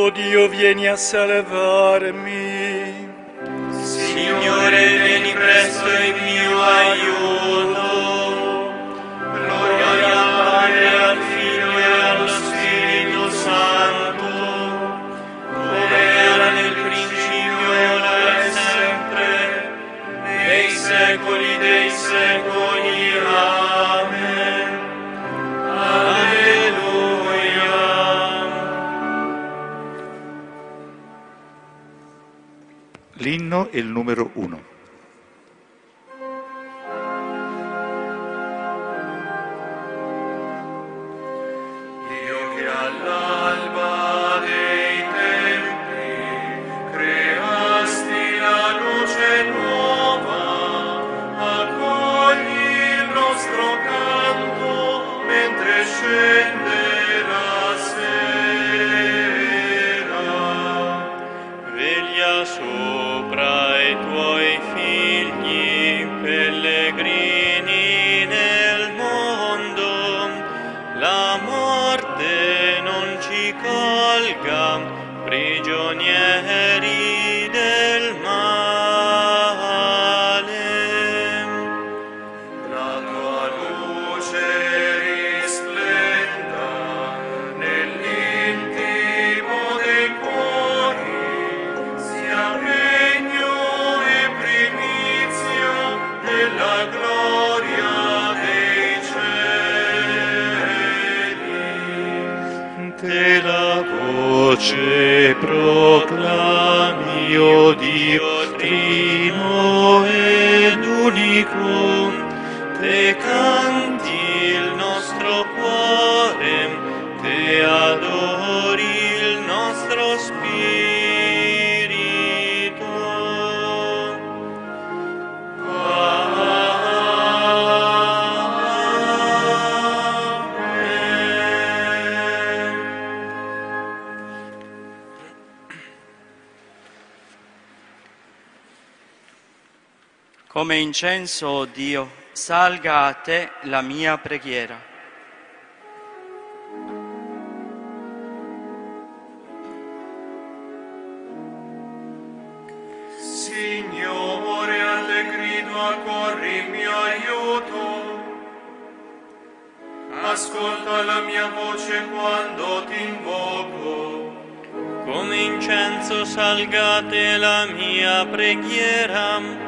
Oh Dio, vieni a salvarmi. Signore, vieni presto in mio aiuto. Gloria al Padre, al Figlio e allo Spirito Santo, come era nel principio e ora e sempre, nei secoli dei secoli. Amen. Alleluia. L'inno è il numero 1. Dio che all'alba dei tempi creasti la luce nuova, accogli il nostro canto mentre scende la sera. Veglia sopra i tuoi figli, pellegrini nel mondo, la morte non ci colga, prigionieri del male. La tua luce risplenda nell'intimo dei cuori, sia regno e primizia della gloria dei cieli. Te la voce proclami, o Dio trino ed unico, te canti il nostro cuore, te adori il nostro spirito. Amen. Come incenso, o Dio, salga a te la mia preghiera. Signore, a te grido, accorri in mio aiuto. Ascolta la mia voce quando ti invoco. Come incenso salga a te la mia preghiera.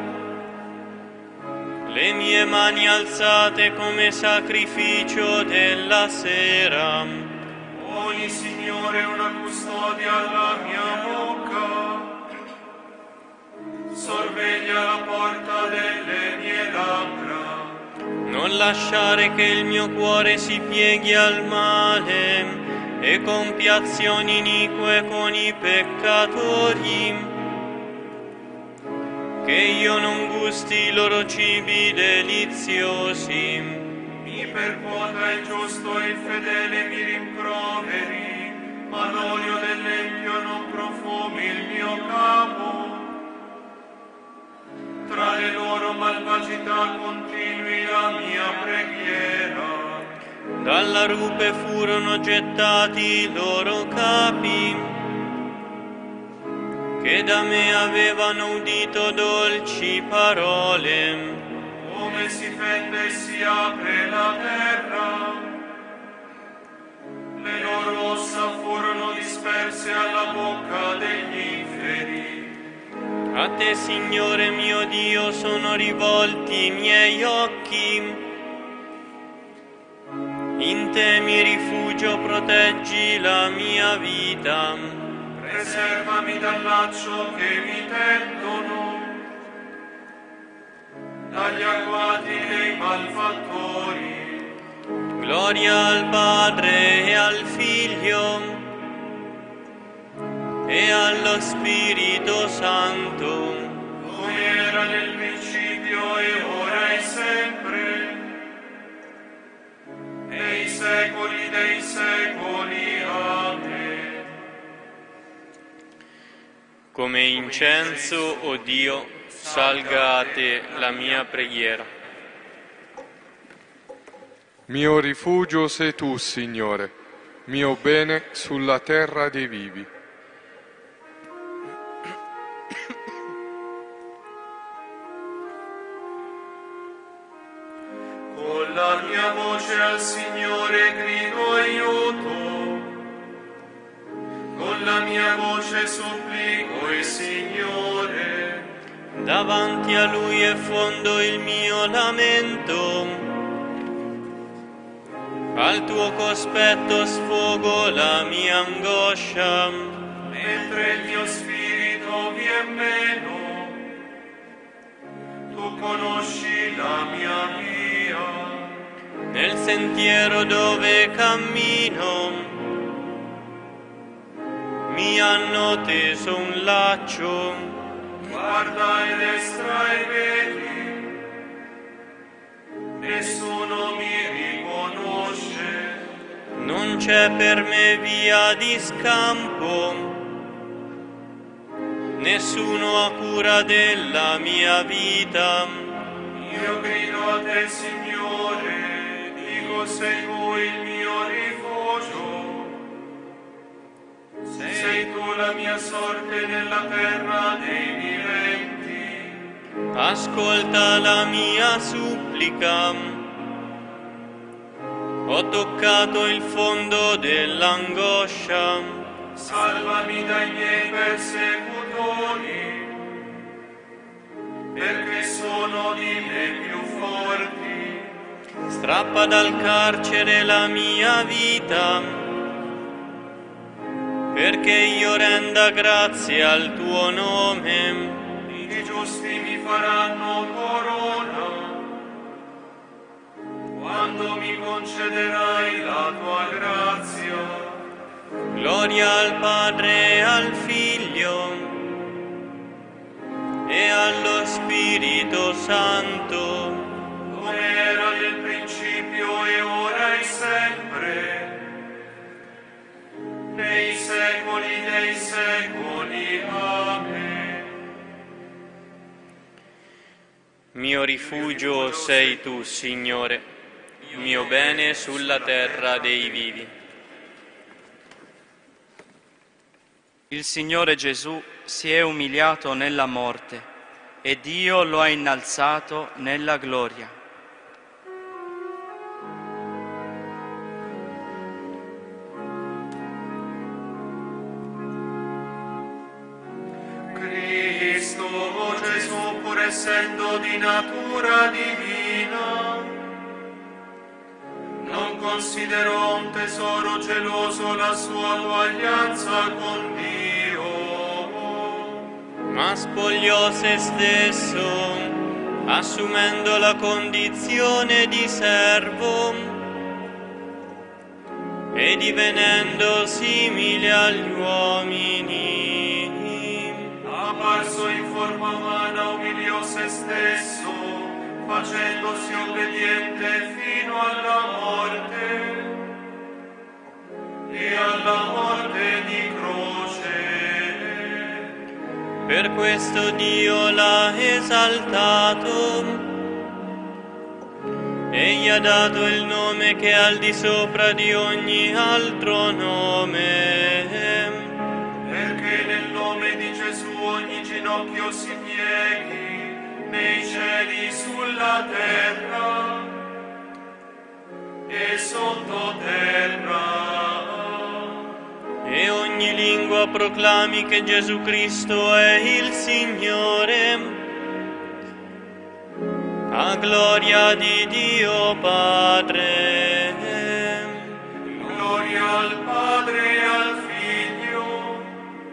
Le mie mani alzate come sacrificio della sera. Poni, Signore, una custodia alla mia bocca. Sorveglia la porta delle mie labbra. Non lasciare che il mio cuore si pieghi al male e compia azioni inique con i peccatori. Che io non gusti i loro cibi deliziosi. Mi percuota il giusto e il fedele mi rimproveri, ma l'olio dell'empio non profumi il mio capo. Tra le loro malvagità continui la mia preghiera. Dalla rupe furono gettati i loro capi, che da me avevano udito dolci parole. Come si fende e si apre la terra, le loro ossa furono disperse alla bocca degli inferi. A te, Signore mio Dio, sono rivolti i miei occhi. In te mi rifugio, proteggi la mia vita. Preservami dal laccio che mi tendono, dagli agguati dei malfattori. Gloria al Padre e al Figlio e allo Spirito Santo, come era nel principio e ora e sempre, nei secoli dei secoli. Amen. Come incenso, o Dio, salga a te la mia preghiera. Mio rifugio sei tu, Signore. mio bene sulla terra dei vivi. Con la mia voce al Signore grido aiuto, con la mia voce supplico il Signore. Davanti a Lui effondo il mio lamento, al tuo cospetto sfogo la mia angoscia. Mentre il mio spirito vien meno, tu conosci la mia via. Nel sentiero dove cammino, mi hanno teso un laccio. Guarda a destra e vedi, nessuno mi riconosce. Non c'è per me via di scampo, nessuno ha cura della mia vita. Io grido a te, Signore, dico sei tu il mio rifugio. Sei tu la mia sorte nella terra dei viventi. Ascolta la mia supplica, ho toccato il fondo dell'angoscia. Salvami dai miei persecutori, perché sono di me più forti. Strappa dal carcere la mia vita, perché io renda grazie al tuo nome. I giusti mi faranno corona, quando mi concederai la tua grazia. Gloria al Padre e al Figlio e allo Spirito Santo, come era nel principio e ora e sempre, nei secoli dei secoli. Amen. mio rifugio sei tu, Signore, mio bene sulla terra dei vivi. Il Signore Gesù si è umiliato nella morte e Dio lo ha innalzato nella gloria. Cristo, o Gesù, pur essendo di natura divina, non considerò un tesoro geloso la sua uguaglianza con Dio, Ma spogliò se stesso, assumendo la condizione di servo e divenendo simile agli uomini. apparso in forma umana, umiliò se stesso, facendosi obbediente fino alla morte e alla morte di croce. Per questo Dio l'ha esaltato e gli ha dato il nome che è al di sopra di ogni altro nome, Perché nel nome di Gesù ogni ginocchio si pieghi, nei cieli, sulla terra e sottoterra. e ogni lingua proclami che Gesù Cristo è il Signore, a gloria di Dio Padre. Gloria al Padre e al Figlio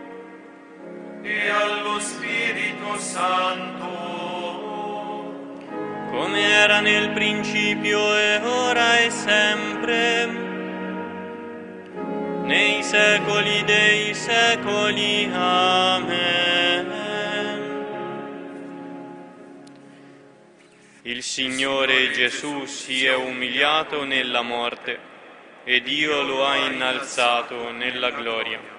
e allo Spirito Santo, Come era nel principio e ora e sempre, nei secoli dei secoli. Amen. Il Signore Gesù si è umiliato nella morte e Dio lo ha innalzato nella gloria.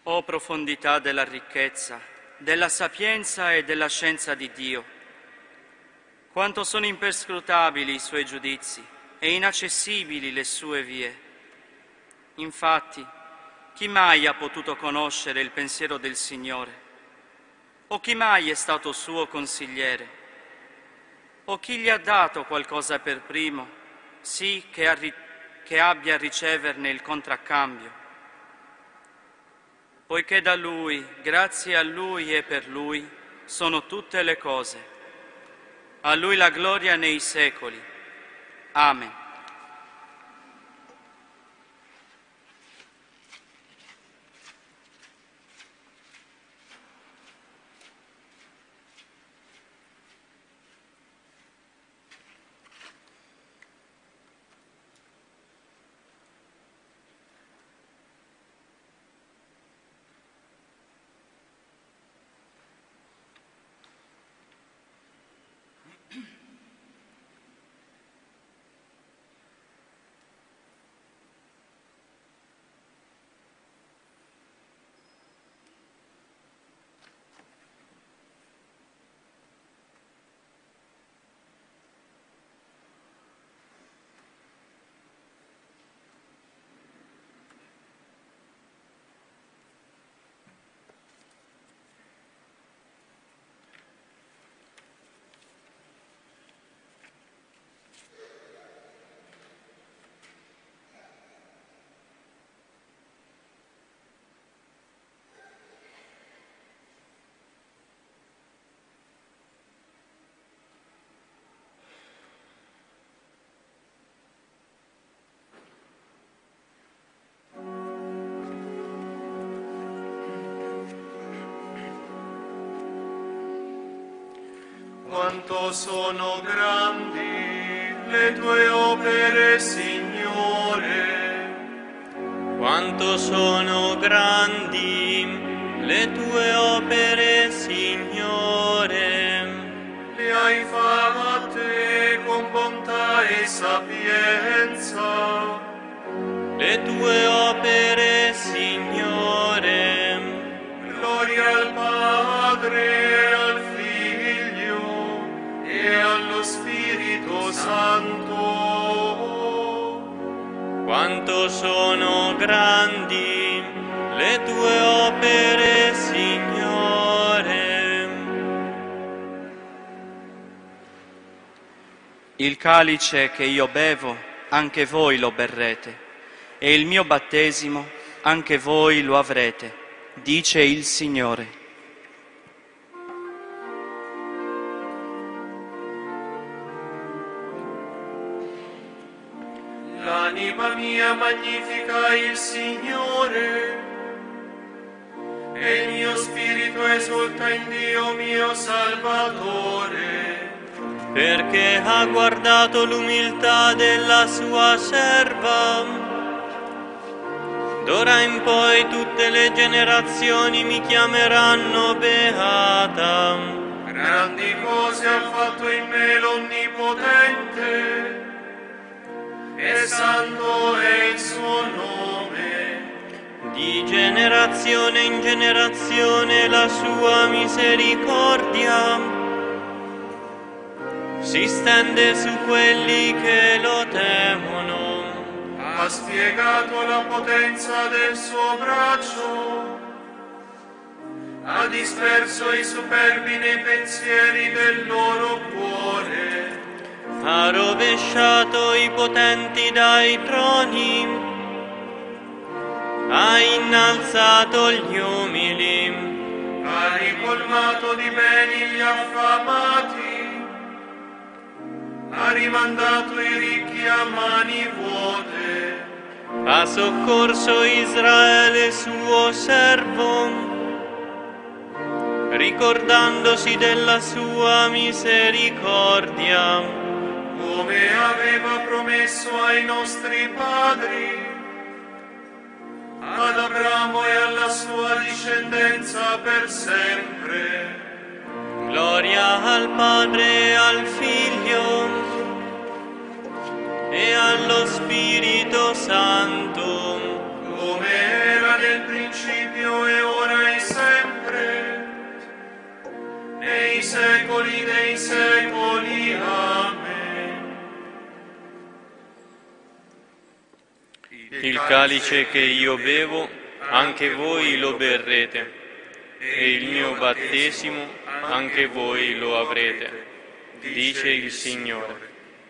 O profondità della ricchezza, della sapienza e della scienza di Dio! Quanto sono imperscrutabili i suoi giudizi e inaccessibili le sue vie! Infatti, chi mai ha potuto conoscere il pensiero del Signore? O chi mai è stato suo consigliere? O chi gli ha dato qualcosa per primo, sì che abbia a riceverne il contraccambio? Poiché da Lui, grazie a Lui e per Lui, sono tutte le cose. A Lui la gloria nei secoli. Amen. Quanto sono grandi le tue opere, Signore. Quanto sono grandi le tue opere, Signore. Le hai fatte con bontà e sapienza. Le tue opere, Signore. Gloria al Padre, al Figlio e allo Spirito Santo. Quanto sono grandi le tue opere, Signore. Il calice che io bevo, anche voi lo berrete, e il mio battesimo, anche voi lo avrete, dice il Signore. L'anima mia magnifica il Signore, e il mio spirito esulta in Dio mio Salvatore, Perché ha guardato l'umiltà della sua serva. D'ora in poi tutte le generazioni mi chiameranno beata. grandi cose ha fatto in me l'Onnipotente, e santo è il suo nome. Di generazione in generazione la sua misericordia si stende su quelli che lo temono. Ha spiegato la potenza del suo braccio, ha disperso i superbi nei pensieri del loro cuore. Ha rovesciato i potenti dai troni, ha innalzato gli umili, Ha ricolmato di beni gli affamati, ha rimandato i ricchi a mani vuote. ha soccorso Israele suo servo, ricordandosi della sua misericordia, Come aveva promesso ai nostri padri, ad Abramo e alla sua discendenza per sempre. gloria al Padre e al Figlio e allo Spirito Santo, Come era nel principio e secoli dei secoli. Amen. Il calice che io bevo, anche voi lo berrete, e il mio battesimo, anche voi lo avrete, dice il Signore.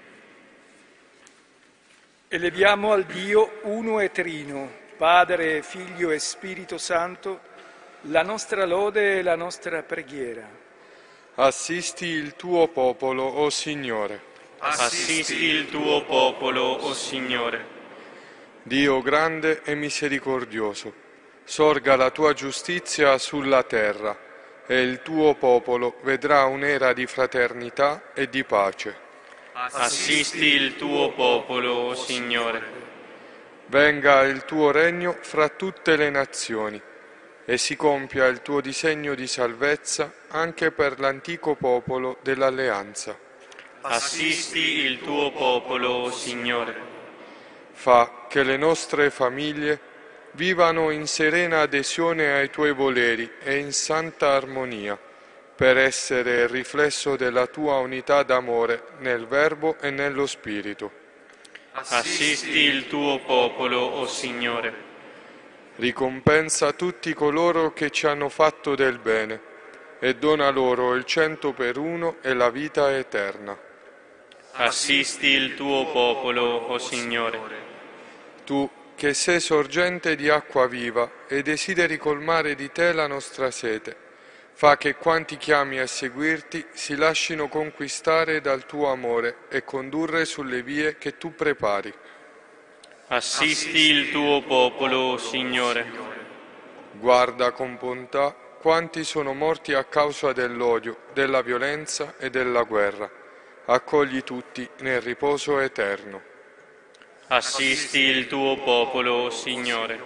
Eleviamo al Dio uno e trino, Padre, Figlio e Spirito Santo, la nostra lode e la nostra preghiera. Assisti il tuo popolo, o Signore. Assisti il tuo popolo, o Signore. Dio grande e misericordioso, sorga la tua giustizia sulla terra e il tuo popolo vedrà un'era di fraternità e di pace. Assisti il tuo popolo, o Signore. Venga il tuo regno fra tutte le nazioni e si compia il tuo disegno di salvezza anche per l'antico popolo dell'alleanza. Assisti il tuo popolo, o Signore. Fa che le nostre famiglie vivano in serena adesione ai tuoi voleri e in santa armonia, per essere il riflesso della tua unità d'amore nel Verbo e nello Spirito. Assisti il tuo popolo, o Signore. Ricompensa tutti coloro che ci hanno fatto del bene e dona loro il 100 per 1 e la vita eterna. Assisti il tuo popolo, o Signore. Tu, che sei sorgente di acqua viva e desideri colmare di te la nostra sete, fa che quanti chiami a seguirti si lascino conquistare dal tuo amore e condurre sulle vie che tu prepari. Assisti il tuo popolo, o Signore. Guarda con bontà quanti sono morti a causa dell'odio, della violenza e della guerra. Accogli tutti nel riposo eterno. Assisti il tuo popolo, o Signore.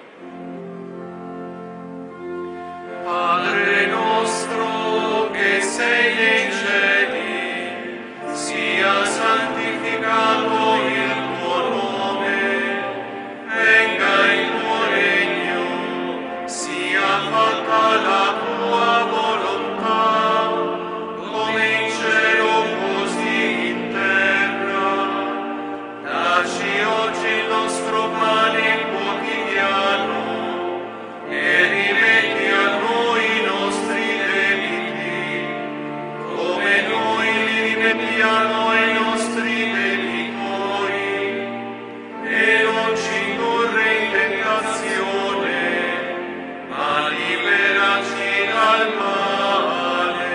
Padre nostro che sei nei cieli, sia santificato il tuo nome, venga il tuo regno, sia fatta la tua volontà, come in cielo così in terra. Dacci oggi il nostro pane quotidiano e rimetti a noi i nostri debiti, come noi li rimettiamo ai nostri debitori, e non ci indurre in tentazione, ma liberaci dal male.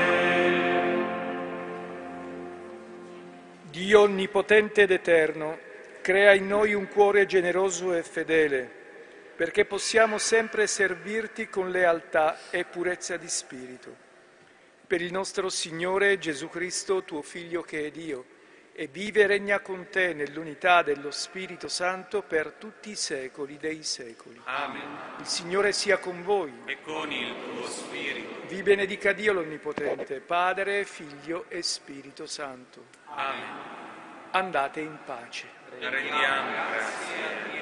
Dio onnipotente ed eterno, crea in noi un cuore generoso e fedele, perché possiamo sempre servirti con lealtà e purezza di spirito. Per il nostro Signore Gesù Cristo, tuo Figlio che è Dio, e vive e regna con te nell'unità dello Spirito Santo per tutti i secoli dei secoli. Amen. Il Signore sia con voi. E con il tuo spirito. Vi benedica Dio l'Onnipotente, Padre, Figlio e Spirito Santo. Amen. Andate in pace. Rendiamo grazie.